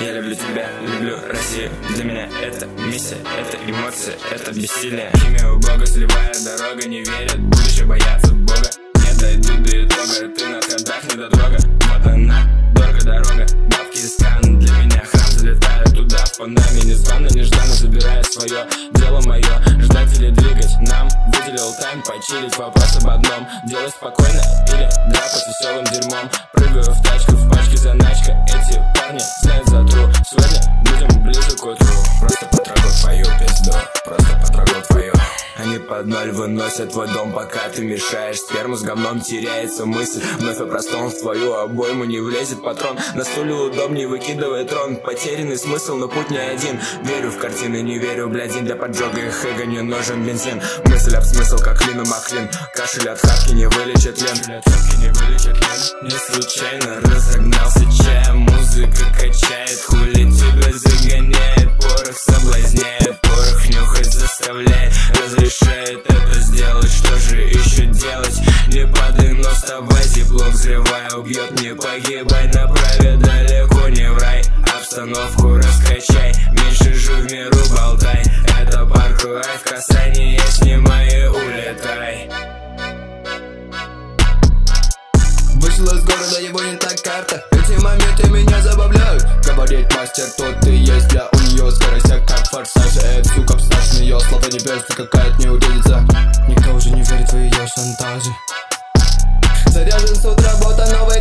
Я люблю тебя, люблю Россию. Для меня это миссия, это эмоции, это бессилие. Химия у Бога, сливая дорога, не верят, будущее боятся Бога. Не дойду до итога, ты на ходах не дотрога. Вот она, дорого дорога, бабки из Канн. Для меня храм, залетаю туда в Панаме. Незвано, нежданно забирая свое, дело мое. Ждать или двигать, нам выделил тайм почилить. Вопрос об одном, делать спокойно или драпать веселым дерьмом. Прыгаю в тачку, в пачке заначка. Эти парни знают за тру. Сегодня будем ближе к утру. Просто потрогал твою пизду, просто потрогал твою. Они под ноль выносят твой дом, пока ты мешаешь. Сперму с говном теряется мысль. Вновь о простом, в твою обойму не влезет патрон. На стуле удобнее выкидывает трон. Потерянный смысл, но путь не один. Верю в картины, не верю, блядин. Для поджога их эго не нужен бензин. Мысль об смысл, как Лину Маклин. Кашель от хатки не вылечит лен. Не случайно разогнался чая. Музыка качает, хули тебя загоняет. Порох соблазняет, порох нюхать заставляет. Разрешает это сделать, что же еще делать? Не падай, но вставай, тепло взрывая. Убьет, не погибай, направе далеко не в рай. Обстановку раскачай, меньше жуй, в миру болтай. Это парк лайф, касание снимай и улетай. Вышел из города, его не так карта. Эти моменты меня забавляют. Говорит мастер, тот и есть. Для у нее скорость, как форсаж. Эта сука обстаж, ее слова не берется, какая-то не увидится. Никто уже не верит в ее шантажи. Заряжен с утра, бота новой